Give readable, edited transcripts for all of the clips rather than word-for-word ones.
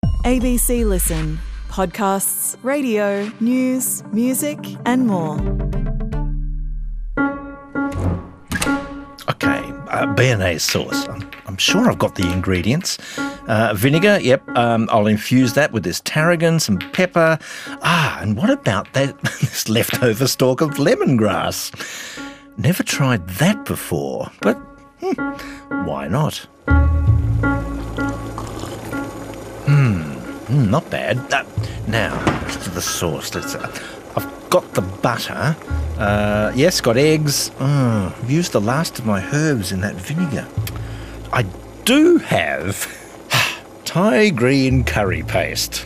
ABC Listen. Podcasts, radio, news, music and more. Okay, béarnaise sauce. I'm sure I've got the ingredients. Vinegar, yep. I'll infuse that with this tarragon, some pepper. And what about this leftover stalk of lemongrass? Never tried that before, but why not? Not bad. Now, to the sauce. I've got the butter. Yes, got eggs. I've used the last of my herbs in that vinegar. I do have Thai green curry paste.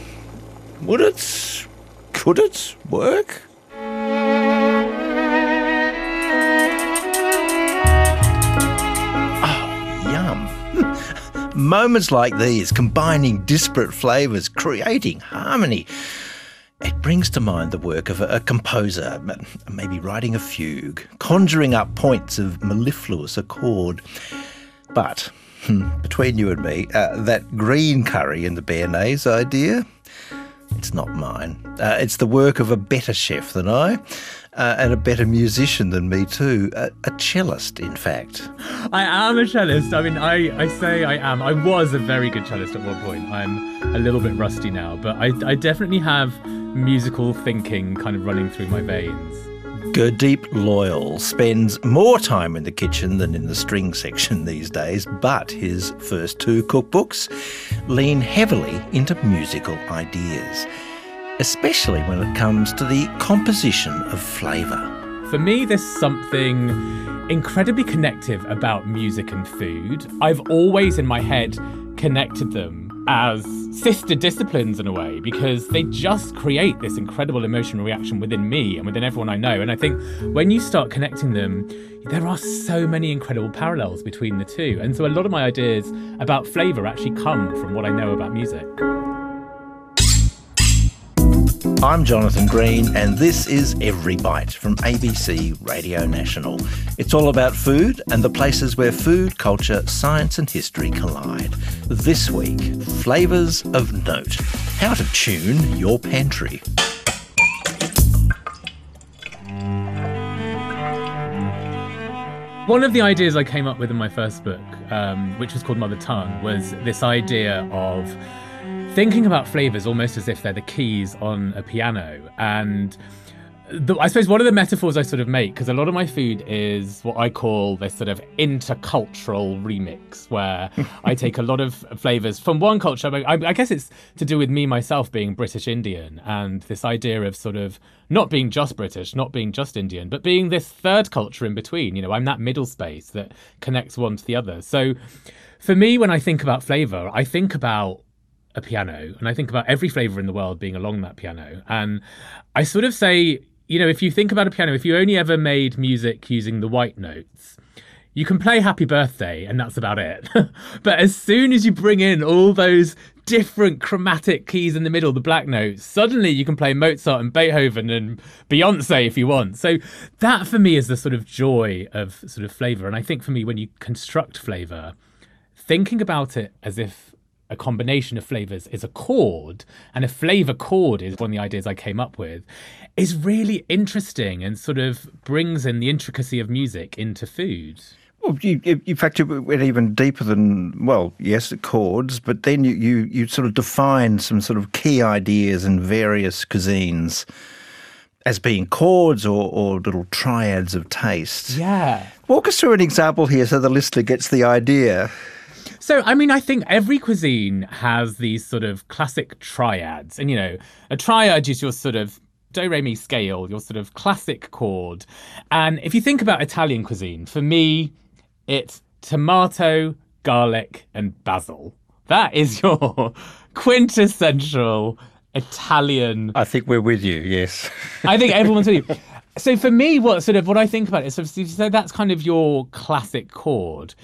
Could it work? Oh, yum. Moments like these, combining disparate flavours, creating harmony. It brings to mind the work of a composer, maybe writing a fugue, conjuring up points of mellifluous accord. But, between you and me, that green curry in the béarnaise idea, it's not mine. It's the work of a better chef than I, and a better musician than me too. A cellist, in fact. I am a cellist. I mean, I say I am. I was a very good cellist at one point. I'm a little bit rusty now, but I definitely have musical thinking kind of running through my veins. Gurdeep Loyal spends more time in the kitchen than in the string section these days, but his first two cookbooks lean heavily into musical ideas, especially when it comes to the composition of flavour. For me, there's something incredibly connective about music and food. I've always in my head connected them as sister disciplines in a way, because they just create this incredible emotional reaction within me and within everyone I know. And I think when you start connecting them, there are so many incredible parallels between the two. And so a lot of my ideas about flavour actually come from what I know about music. I'm Jonathan Green, and this is Every Bite from ABC Radio National. It's all about food and the places where food, culture, science and history collide. This week, flavours of note. How to tune your pantry. One of the ideas I came up with in my first book, which was called Mother Tongue, was this idea of thinking about flavours almost as if they're the keys on a piano. And I suppose one of the metaphors I sort of make, because a lot of my food is what I call this sort of intercultural remix, where I take a lot of flavours from one culture. I guess it's to do with me, myself, being British Indian, and this idea of sort of not being just British, not being just Indian, but being this third culture in between. You know, I'm that middle space that connects one to the other. So for me, when I think about flavour, I think about a piano, and I think about every flavour in the world being along that piano. And I sort of say, you know, if you think about a piano, if you only ever made music using the white notes, you can play Happy Birthday and that's about it. But as soon as you bring in all those different chromatic keys in the middle, the black notes, suddenly you can play Mozart and Beethoven and Beyonce if you want. So that for me is the sort of joy of sort of flavour. And I think for me, when you construct flavour, thinking about it as if a combination of flavours is a chord, and a flavour chord is one of the ideas I came up with, is really interesting and sort of brings in the intricacy of music into food. Well, in fact, you went even deeper than, well, yes, chords, but then you sort of define some sort of key ideas in various cuisines as being chords or little triads of taste. Yeah. Walk us through an example here so the listener gets the idea. So, I mean, I think every cuisine has these sort of classic triads. And, you know, a triad is your sort of do, re, mi scale, your sort of classic chord. And if you think about Italian cuisine, for me, it's tomato, garlic, and basil. That is your quintessential Italian. I think we're with you, yes. I think everyone's with you. So for me, what I think about it is, so that's kind of your classic chord.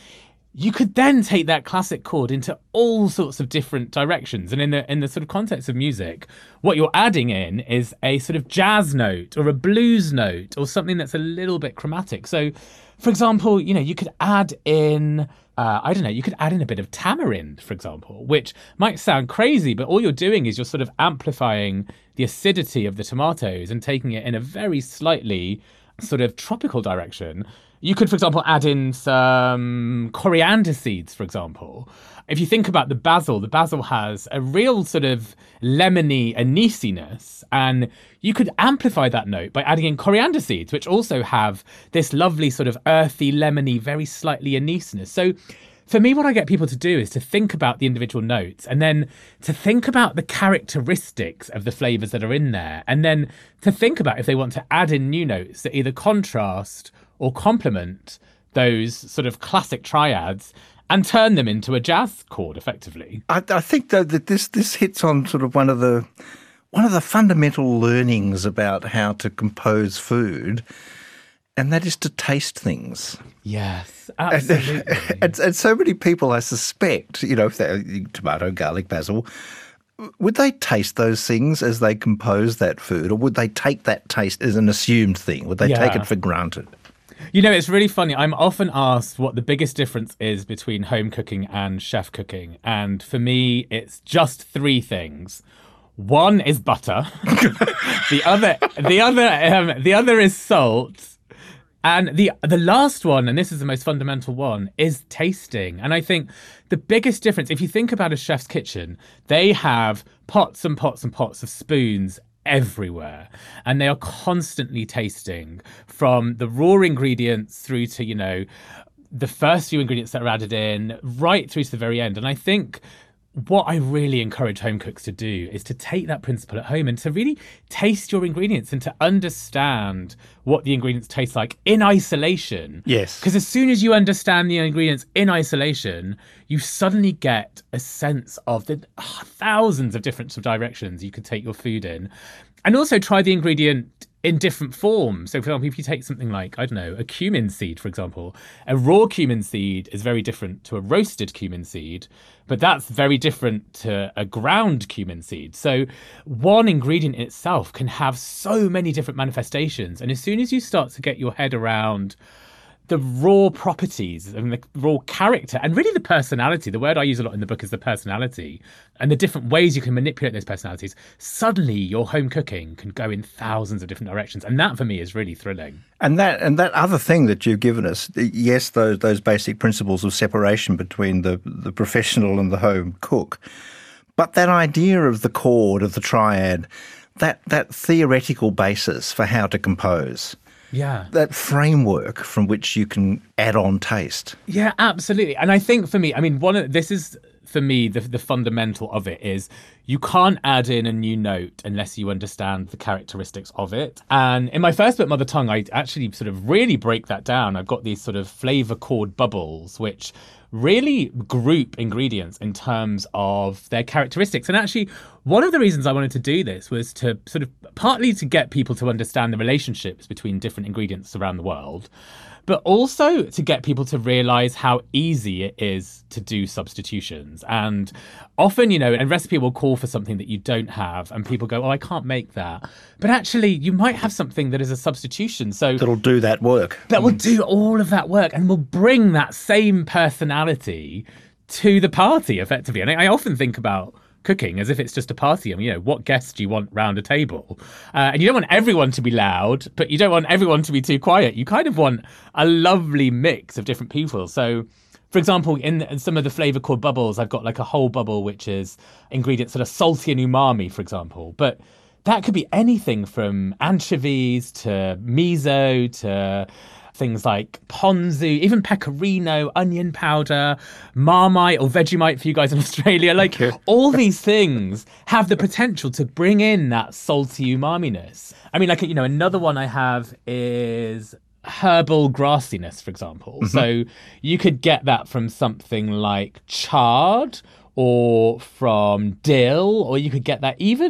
you could then take that classic chord into all sorts of different directions. And in the sort of context of music, what you're adding in is a sort of jazz note or a blues note or something that's a little bit chromatic. So, for example, you could add in, you could add in a bit of tamarind, for example, which might sound crazy, but all you're doing is you're sort of amplifying the acidity of the tomatoes and taking it in a very slightly sort of tropical direction. You could, for example, add in some coriander seeds, for example. If you think about the basil has a real sort of lemony anisiness, and you could amplify that note by adding in coriander seeds, which also have this lovely sort of earthy, lemony, very slightly anisiness. So for me, what I get people to do is to think about the individual notes and then to think about the characteristics of the flavors that are in there, and then to think about if they want to add in new notes that either contrast or complement those sort of classic triads and turn them into a jazz chord effectively. I think, though, that this hits on sort of one of the fundamental learnings about how to compose food, and that is to taste things. Yes, absolutely. And so many people, I suspect, if they're tomato, garlic, basil, would they taste those things as they compose that food, or would they take that taste as an assumed thing? Would they take it for granted? It's really funny. I'm often asked what the biggest difference is between home cooking and chef cooking. And for me, it's just three things. One is butter. the other is salt. And the last one, and this is the most fundamental one, is tasting. And I think the biggest difference, if you think about a chef's kitchen, they have pots and pots and pots of spoons everywhere, and they are constantly tasting, from the raw ingredients through to the first few ingredients that are added in, right through to the very end. And I think what I really encourage home cooks to do is to take that principle at home and to really taste your ingredients and to understand what the ingredients taste like in isolation. Yes. Because as soon as you understand the ingredients in isolation, you suddenly get a sense of the thousands of different directions you could take your food in. And also try the ingredient in different forms. So, for example, if you take something like, a cumin seed, for example, a raw cumin seed is very different to a roasted cumin seed, but that's very different to a ground cumin seed. So one ingredient in itself can have so many different manifestations. And as soon as you start to get your head around the raw properties and the raw character and really the personality, the word I use a lot in the book is the personality, and the different ways you can manipulate those personalities, suddenly your home cooking can go in thousands of different directions. And that for me is really thrilling. And that other thing that you've given us, yes, those basic principles of separation between the professional and the home cook, but that idea of the chord, of the triad, that theoretical basis for how to compose. Yeah. That framework from which you can add on taste. Yeah, absolutely. And I think for me, the fundamental of it is you can't add in a new note unless you understand the characteristics of it. And in my first book, Mother Tongue, I actually sort of really break that down. I've got these sort of flavor chord bubbles, which really group ingredients in terms of their characteristics. And actually, one of the reasons I wanted to do this was to sort of partly to get people to understand the relationships between different ingredients around the world, but also to get people to realize how easy it is to do substitutions. And often, a recipe will call for something that you don't have, and people go, oh, I can't make that. But actually, you might have something that is a substitution. So that'll do that work. That will do all of that work and will bring that same personality to the party, effectively. And I often think about cooking as if it's just a party. I mean, what guests do you want round a table? And you don't want everyone to be loud, but you don't want everyone to be too quiet. You kind of want a lovely mix of different people. So, for example, in some of the flavor chord bubbles, I've got like a whole bubble, which is ingredients that are salty and umami, for example. But that could be anything from anchovies to miso to things like ponzu, even pecorino, onion powder, Marmite or Vegemite for you guys in Australia. All these things have the potential to bring in that salty umami-ness. I mean, another one I have is herbal grassiness, for example. Mm-hmm. So you could get that from something like chard or from dill, or you could get that even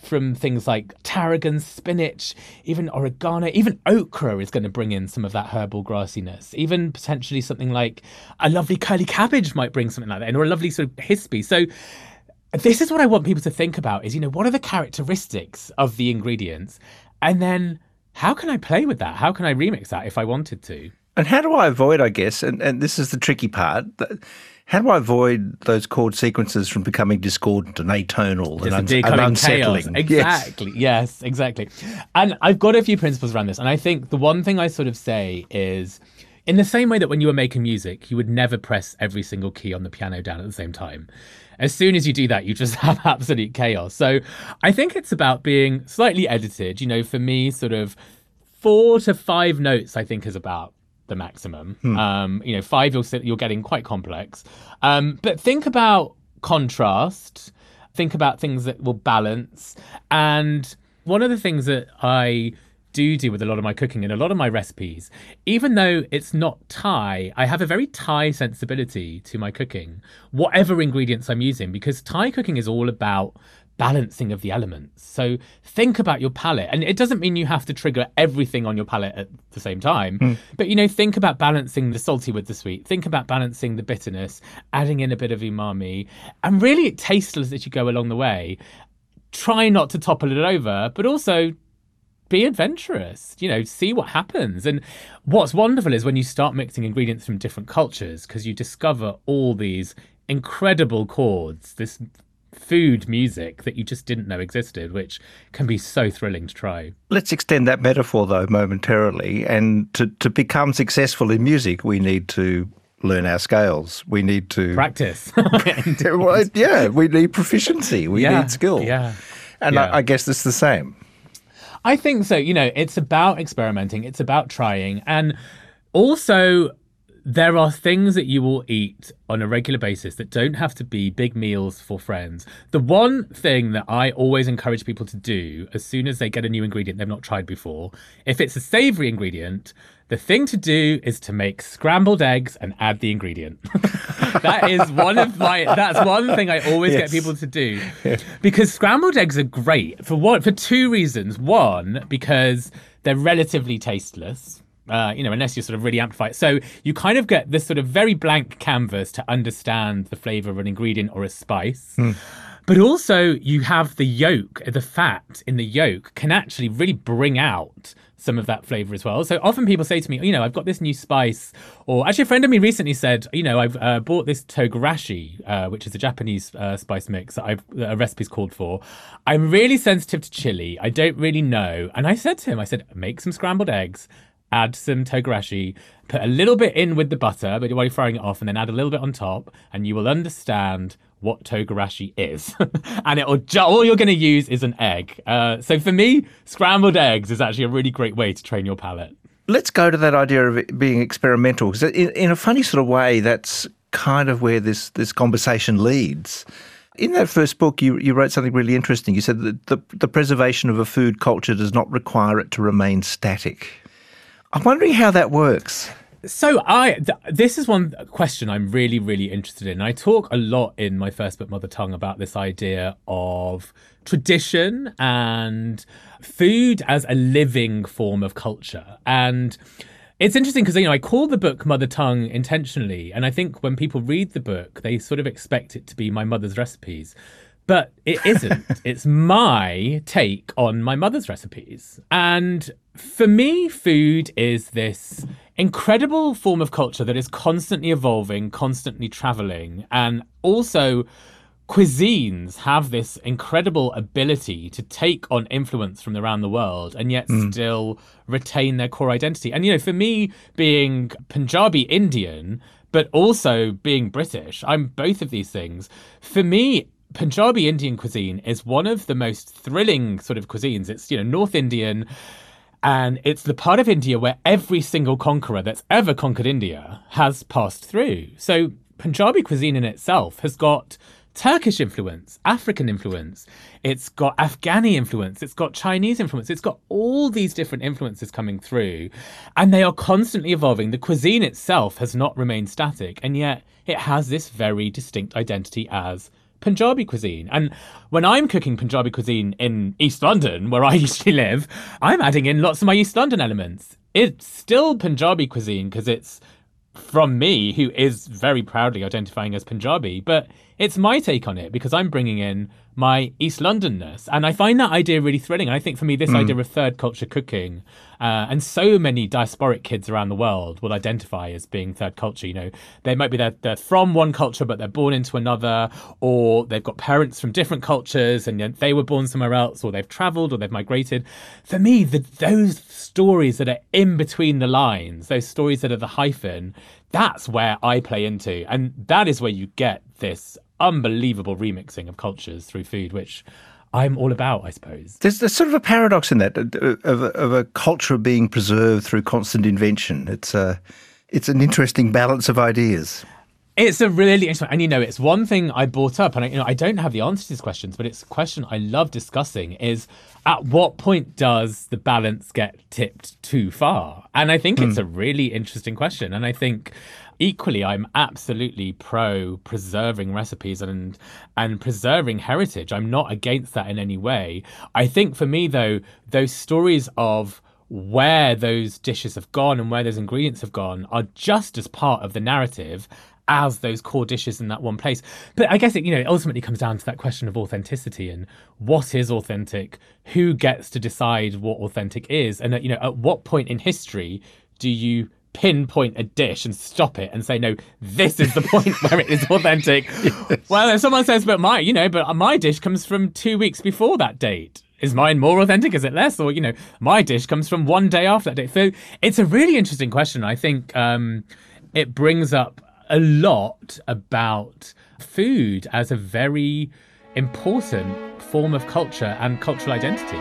from things like tarragon, spinach, even oregano, even okra is going to bring in some of that herbal grassiness. Even potentially something like a lovely curly cabbage might bring something like that in, or a lovely sort of hispy. So this is what I want people to think about is, what are the characteristics of the ingredients? And then how can I play with that? How can I remix that if I wanted to? And how do I avoid, I guess, and this is the tricky part, how do I avoid those chord sequences from becoming discordant and atonal and unsettling? Chaos. Exactly. Yes, exactly. And I've got a few principles around this. And I think the one thing I sort of say is, in the same way that when you were making music, you would never press every single key on the piano down at the same time. As soon as you do that, you just have absolute chaos. So I think it's about being slightly edited. For me, sort of 4 to 5 notes, I think, is about the maximum. 5, you're getting quite complex. But think about contrast. Think about things that will balance. And one of the things that I do with a lot of my cooking and a lot of my recipes, even though it's not Thai, I have a very Thai sensibility to my cooking, whatever ingredients I'm using, because Thai cooking is all about balancing of the elements. So think about your palate, and it doesn't mean you have to trigger everything on your palate at the same time, but think about balancing the salty with the sweet, think about balancing the bitterness, adding in a bit of umami, and really tasteless as you go along the way. Try not to topple it over, but also be adventurous, see what happens. And what's wonderful is when you start mixing ingredients from different cultures, because you discover all these incredible chords, this food music that you just didn't know existed, which can be so thrilling to try. Let's extend that metaphor, though, momentarily. And to become successful in music, we need to learn our scales. We need to practice. We need proficiency. We need skill. And I guess it's the same. I think so. It's about experimenting. It's about trying. And also, there are things that you will eat on a regular basis that don't have to be big meals for friends. The one thing that I always encourage people to do as soon as they get a new ingredient they've not tried before, if it's a savory ingredient, the thing to do is to make scrambled eggs and add the ingredient. That's one thing I always get people to do. Because scrambled eggs are great for 2 reasons. One, because they're relatively tasteless. Unless you sort of really amplify it. So you kind of get this sort of very blank canvas to understand the flavour of an ingredient or a spice. But also you have the yolk, the fat in the yolk can actually really bring out some of that flavour as well. So often people say to me, I've got this new spice, or actually a friend of me recently said, I've bought this togarashi, which is a Japanese spice mix that a recipe's called for. I'm really sensitive to chili. I don't really know. And I said to him, make some scrambled eggs, add some togarashi, put a little bit in with the butter but while you're frying it off, and then add a little bit on top, and you will understand what togarashi is. And all you're going to use is an egg. So for me, scrambled eggs is actually a really great way to train your palate. Let's go to that idea of it being experimental, because in a funny sort of way, that's kind of where this conversation leads. In that first book, you wrote something really interesting. You said that the preservation of a food culture does not require it to remain static. I'm wondering how that works. So this is one question I'm really, really interested in. I talk a lot in my first book, Mother Tongue, about this idea of tradition and food as a living form of culture. And it's interesting because, I call the book Mother Tongue intentionally. And I think when people read the book, they sort of expect it to be my mother's recipes. But it isn't. It's my take on my mother's recipes. And for me, food is this incredible form of culture that is constantly evolving, constantly traveling. And also, cuisines have this incredible ability to take on influence from around the world and yet still retain their core identity. And, for me, being Punjabi Indian, but also being British, I'm both of these things. For me, Punjabi Indian cuisine is one of the most thrilling sort of cuisines. It's, North Indian, and it's the part of India where every single conqueror that's ever conquered India has passed through. So Punjabi cuisine in itself has got Turkish influence, African influence, it's got Afghani influence, it's got Chinese influence, it's got all these different influences coming through, and they are constantly evolving. The cuisine itself has not remained static, and yet it has this very distinct identity as Punjabi cuisine. And when I'm cooking Punjabi cuisine in East London, where I usually live, I'm adding in lots of my East London elements. It's still Punjabi cuisine because it's from me, who is very proudly identifying as Punjabi, but it's my take on it because I'm bringing in my East Londonness. And I find that idea really thrilling. And I think for me, this idea of third culture cooking, and so many diasporic kids around the world will identify as being third culture. You know, they might be they're from one culture, but they're born into another, or they've got parents from different cultures and they were born somewhere else, or they've traveled or they've migrated. For me, those stories that are in between the lines, those stories that are the hyphen, that's where I play into. And that is where you get this unbelievable remixing of cultures through food, which I'm all about, I suppose. There's sort of a paradox in that of a culture being preserved through constant invention. It's an interesting balance of ideas. It's a really interesting, and it's one thing I brought up, and I don't have the answer to these questions, but it's a question I love discussing: is at what point does the balance get tipped too far? And I think it's a really interesting question, and I think equally, I'm absolutely pro preserving recipes and preserving heritage. I'm not against that in any way. I think for me, though, those stories of where those dishes have gone and where those ingredients have gone are just as part of the narrative as those core dishes in that one place. But I guess it ultimately comes down to that question of authenticity and what is authentic, who gets to decide what authentic is, and at what point in history do you pinpoint a dish and stop it and say, no, this is the point where it is authentic. Yes. Well, if someone says, but my dish comes from 2 weeks before that date. Is mine more authentic? Is it less? Or, my dish comes from 1 day after that date. So it's a really interesting question. I think it brings up a lot about food as a very important form of culture and cultural identity.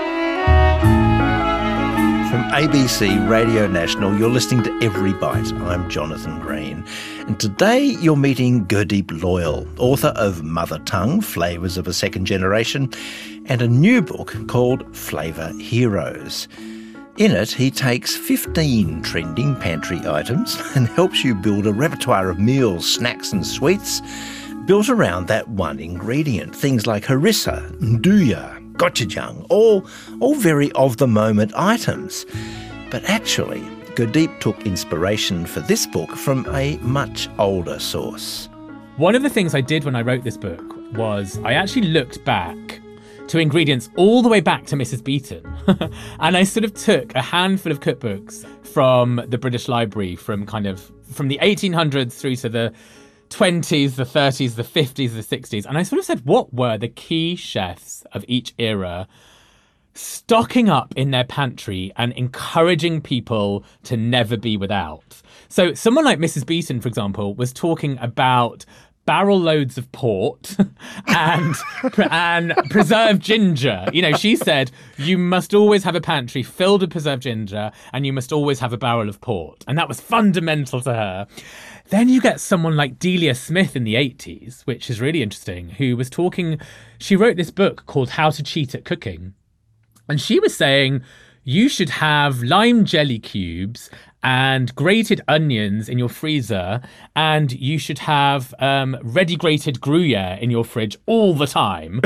From ABC Radio National, you're listening to Every Bite. I'm Jonathan Green. And today you're meeting Gurdeep Loyal, author of Mother Tongue, Flavours of a Second Generation, and a new book called Flavour Heroes. In it, he takes 15 trending pantry items and helps you build a repertoire of meals, snacks and sweets built around that one ingredient. Things like harissa, nduja, gochujang, all very of-the-moment items. But actually, Gurdeep took inspiration for this book from a much older source. One of the things I did when I wrote this book was I actually looked back to ingredients all the way back to Mrs. Beeton. And I sort of took a handful of cookbooks from the British Library from the 1800s through to the 20s, the 30s, the 50s, the 60s. And I sort of said, what were the key chefs of each era stocking up in their pantry and encouraging people to never be without? So someone like Mrs. Beeton, for example, was talking about barrel loads of port and preserved ginger. She said you must always have a pantry filled with preserved ginger and you must always have a barrel of port. And that was fundamental to her. Then you get someone like Delia Smith in the 80s, which is really interesting, who was talking. She wrote this book called How to Cheat at Cooking. And she was saying you should have lime jelly cubes and grated onions in your freezer, and you should have ready grated Gruyere in your fridge all the time,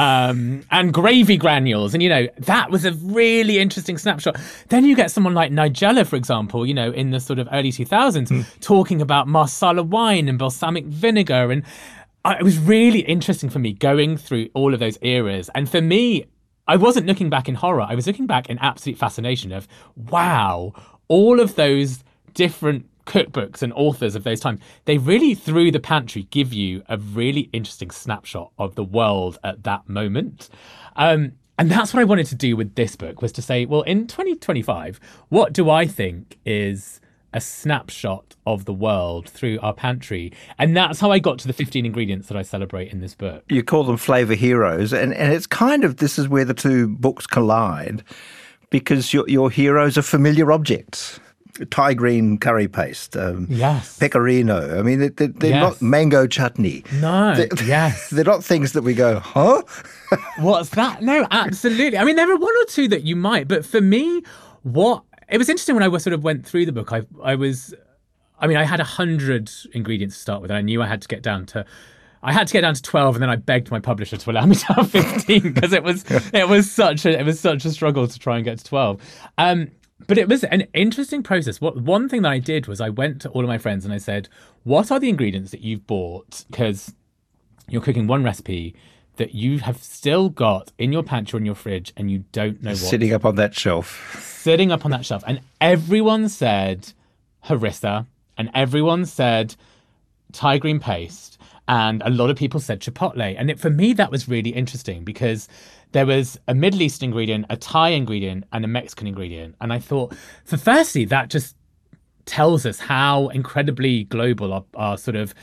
and gravy granules. And, that was a really interesting snapshot. Then you get someone like Nigella, for example, in the sort of early 2000s, talking about Marsala wine and balsamic vinegar. And it was really interesting for me going through all of those eras. And for me, I wasn't looking back in horror. I was looking back in absolute fascination of, wow, all of those different cookbooks and authors of those times, they really, through the pantry, give you a really interesting snapshot of the world at that moment. And that's what I wanted to do with this book, was to say, well, in 2025, what do I think is a snapshot of the world through our pantry? And that's how I got to the 15 ingredients that I celebrate in this book. You call them flavour heroes, and it's this is where the two books collide, because your heroes are familiar objects. Thai green curry paste, yes, pecorino. I mean, they're yes. not mango chutney. No, yes. They're not things that we go, huh? What's that? No, absolutely. I mean, there are one or two that you might, but for me, it was interesting when I sort of went through the book. I had 100 ingredients to start with, and I knew I had to get down to I had to get down to 12, and then I begged my publisher to allow me to have 15 because it was such a struggle to try and get to 12. But it was an interesting process. One thing that I did was I went to all of my friends and I said, what are the ingredients that you've bought? Because you're cooking one recipe that you have still got in your pantry or in your fridge and you don't know what. Sitting up on that shelf. Sitting up on that shelf. And everyone said harissa, and everyone said Thai green paste, and a lot of people said chipotle. And for me, that was really interesting because there was a Middle Eastern ingredient, a Thai ingredient, and a Mexican ingredient. And I thought, firstly, that just tells us how incredibly global our sort of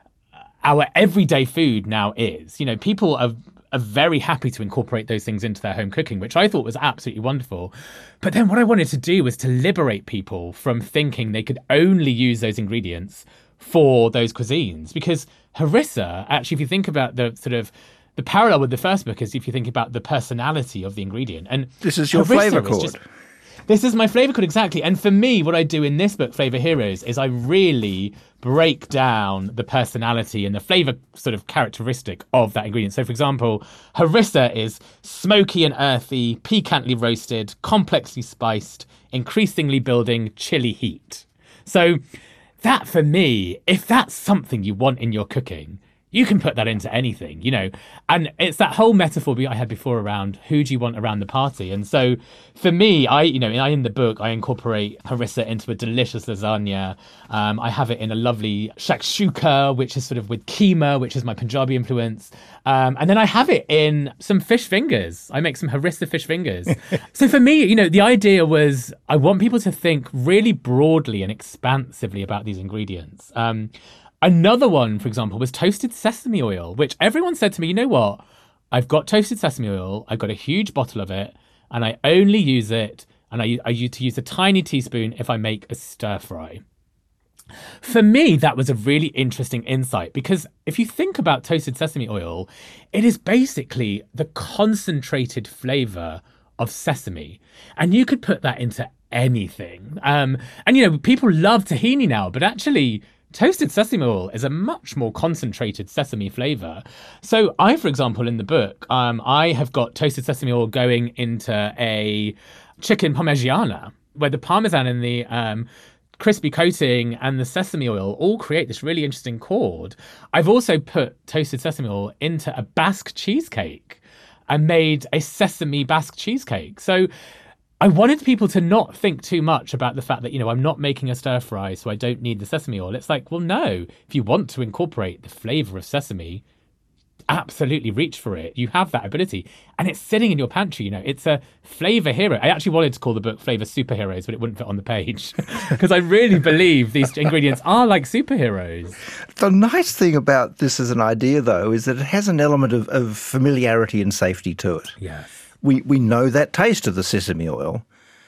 our everyday food now is. You know, people are very happy to incorporate those things into their home cooking, which I thought was absolutely wonderful. But then what I wanted to do was to liberate people from thinking they could only use those ingredients for those cuisines. Because harissa, actually, if you think about the parallel with the first book is if you think about the personality of the ingredient. And this is your flavour chord. This is my flavour chord, exactly. And for me, what I do in this book, Flavour Heroes, is I really break down the personality and the flavour sort of characteristic of that ingredient. So, for example, harissa is smoky and earthy, piquantly roasted, complexly spiced, increasingly building chili heat. So that, for me, if that's something you want in your cooking, you can put that into anything, you know. And it's that whole metaphor I had before around who do you want around the party. And so for me, in the book, I incorporate harissa into a delicious lasagna. I have it in a lovely shakshuka, which is sort of with keema, which is my Punjabi influence. And then I have it in some fish fingers. I make some harissa fish fingers. So for me, you know, the idea was I want people to think really broadly and expansively about these ingredients. Another one, for example, was toasted sesame oil, which everyone said to me, you know what? I've got toasted sesame oil. I've got a huge bottle of it, and I only use it, and I use a tiny teaspoon if I make a stir fry. For me, that was a really interesting insight because if you think about toasted sesame oil, it is basically the concentrated flavour of sesame, and you could put that into anything. And, you know, people love tahini now, but actually toasted sesame oil is a much more concentrated sesame flavour. So I, for example, in the book, I have got toasted sesame oil going into a chicken parmigiana, where the parmesan and the crispy coating and the sesame oil all create this really interesting chord. I've also put toasted sesame oil into a Basque cheesecake and made a sesame Basque cheesecake. So I wanted people to not think too much about the fact that, you know, I'm not making a stir fry, so I don't need the sesame oil. It's like, well, no, if you want to incorporate the flavour of sesame, absolutely reach for it. You have that ability and it's sitting in your pantry. You know, it's a flavour hero. I actually wanted to call the book Flavour Superheroes, but it wouldn't fit on the page because I really believe these ingredients are like superheroes. The nice thing about this as an idea, though, is that it has an element of familiarity and safety to it. Yes. We know that taste of the sesame oil.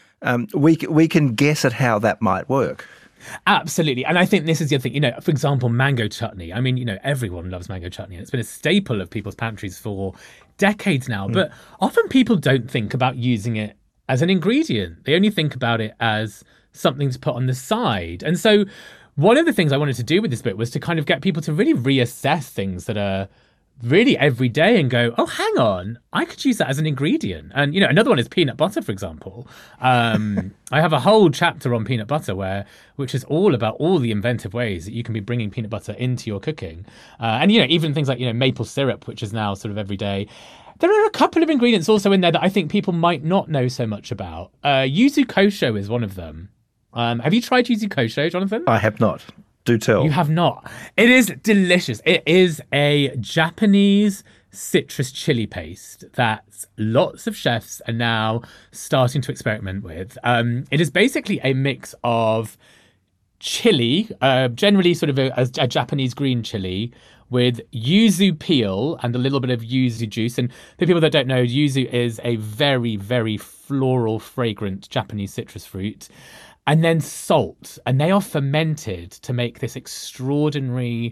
We can guess at how that might work. Absolutely. And I think this is the other thing, you know, for example, mango chutney. I mean, you know, everyone loves mango chutney. It's been a staple of people's pantries for decades now. But often people don't think about using it as an ingredient. They only think about it as something to put on the side. And so one of the things I wanted to do with this book was to kind of get people to really reassess things that are really every day and go, oh, hang on, I could use that as an ingredient. And, you know, another one is peanut butter, for example. I have a whole chapter on peanut butter which is all about all the inventive ways that you can be bringing peanut butter into your cooking. And, you know, even things like, you know, maple syrup, which is now sort of every day. There are a couple of ingredients also in there that I think people might not know so much about. Yuzu kosho is one of them. Have you tried yuzu kosho, Jonathan? I have not. Do tell. You have not. It is delicious. It is a Japanese citrus chili paste that lots of chefs are now starting to experiment with. It is basically a mix of chili, generally sort of a Japanese green chili, with yuzu peel and a little bit of yuzu juice. And for people that don't know, yuzu is a very, very floral, fragrant Japanese citrus fruit. And then salt, and they are fermented to make this extraordinary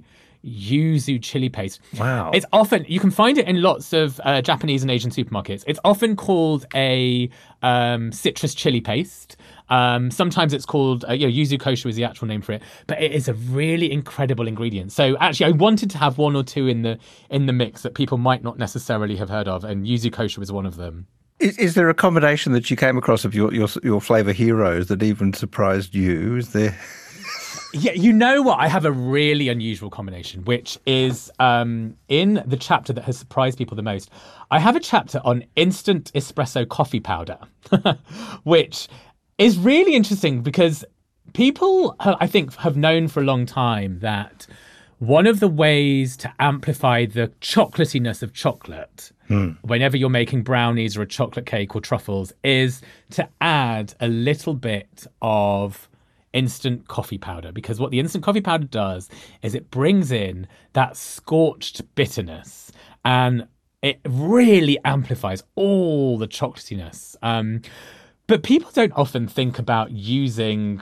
yuzu chili paste. Wow. It's often, you can find it in lots of Japanese and Asian supermarkets. It's often called a citrus chili paste. Sometimes it's called, yuzu kosher is the actual name for it, but it is a really incredible ingredient. So actually, I wanted to have one or two in the mix that people might not necessarily have heard of, and yuzu kosher was one of them. Is there a combination that you came across of your flavour heroes that even surprised you? Is there? Yeah, you know what? I have a really unusual combination, which is in the chapter that has surprised people the most. I have a chapter on instant espresso coffee powder, which is really interesting because people, I think, have known for a long time that one of the ways to amplify the chocolatiness of chocolate, whenever you're making brownies or a chocolate cake or truffles, is to add a little bit of instant coffee powder. Because what the instant coffee powder does is it brings in that scorched bitterness and it really amplifies all the chocolatiness. But people don't often think about using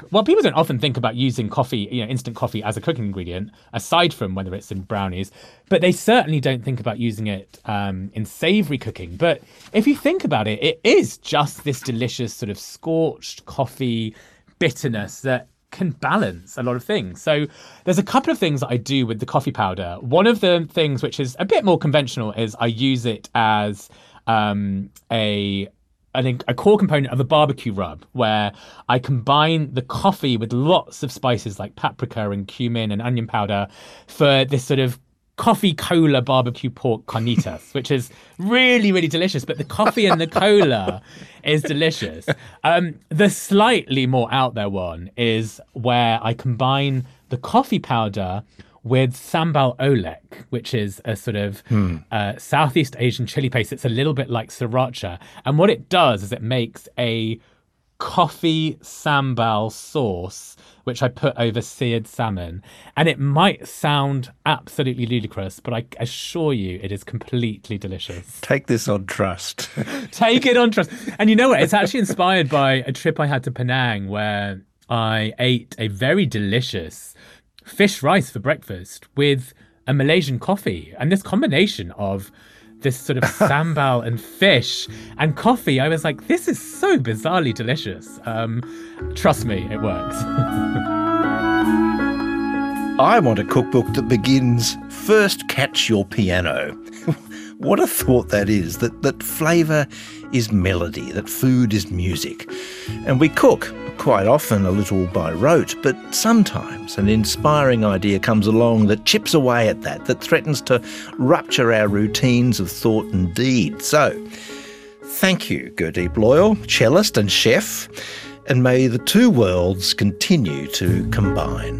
coffee, instant coffee as a cooking ingredient, aside from whether it's in brownies. But they certainly don't think about using it in savoury cooking. But if you think about it, it is just this delicious sort of scorched coffee bitterness that can balance a lot of things. So there's a couple of things that I do with the coffee powder. One of the things which is a bit more conventional is I use it as a core component of a barbecue rub, where I combine the coffee with lots of spices like paprika and cumin and onion powder for this sort of coffee cola barbecue pork carnitas, which is really, really delicious. But the coffee and the cola is delicious. The slightly more out there one is where I combine the coffee powder with sambal olek, which is a sort of Southeast Asian chili paste. It's a little bit like sriracha. And what it does is it makes a coffee sambal sauce, which I put over seared salmon. And it might sound absolutely ludicrous, but I assure you it is completely delicious. Take this on trust. Take it on trust. And you know what? It's actually inspired by a trip I had to Penang where I ate a very delicious fish rice for breakfast with a Malaysian coffee. And this combination of this sort of sambal and fish and coffee, I was like, this is so bizarrely delicious. Trust me, it works. I want a cookbook that begins, first catch your piano. What a thought that is, that flavour is melody, that food is music. And we cook, quite often a little by rote, but sometimes an inspiring idea comes along that chips away at that threatens to rupture our routines of thought and deed. So, thank you, Gurdeep Loyal, cellist and chef, and may the two worlds continue to combine.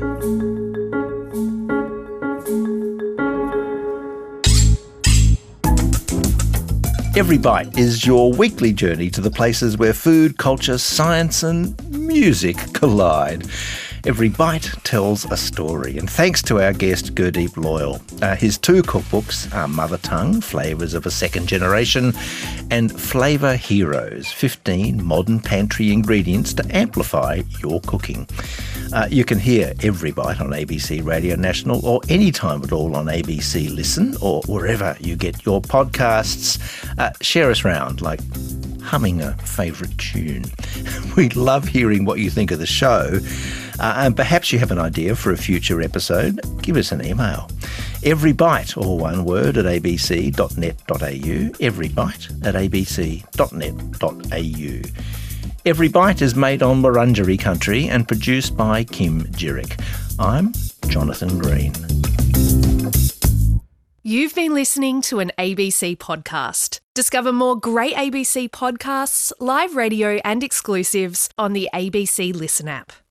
Every Bite is your weekly journey to the places where food, culture, science and music collide. Every Bite tells a story, and thanks to our guest Gurdeep Loyal. His two cookbooks are Mother Tongue, Flavours of a Second Generation, and Flavour Heroes, 15 modern pantry ingredients to amplify your cooking. You can hear Every Bite on ABC Radio National or anytime at all on ABC Listen or wherever you get your podcasts. Share us round like humming a favourite tune. We love hearing what you think of the show. And perhaps you have an idea for a future episode. Give us an email. Everybite, all one word, at abc.net.au. Everybite at abc.net.au. Every Bite is made on Wurundjeri country and produced by Kim Jirick. I'm Jonathan Green. You've been listening to an ABC podcast. Discover more great ABC podcasts, live radio and exclusives on the ABC Listen app.